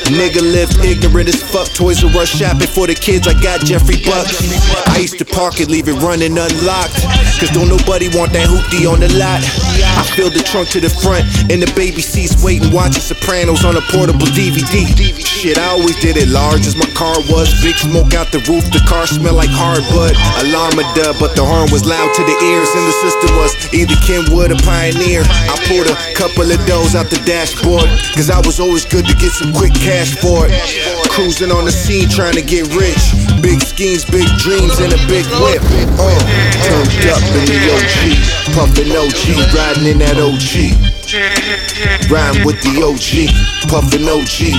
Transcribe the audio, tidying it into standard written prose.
Nigga lived ignorant as fuck. Toys R Us shopping for the kids. I got Jeffrey Bucks. I used to park it, leave it running unlocked, cause don't nobody want that hoopty on the lot. I filled the trunk to the front, in the baby seats waiting, watching Sopranos on a portable DVD. Shit, I always did it large as my car was. Big smoke out the roof, the car smelled like hardwood. Alarm a dub, but the horn was loud to the ears, and the system was either Kenwood or Pioneer. I pulled a couple of those out the dashboard, cause I was always good to get some quick cash for it. Cruising on the scene trying to get rich. Big schemes, big dreams, and a big whip. Turned up in the OG, puffin' OG, riding in that OG. Rhyme with the OG, puffin' OG,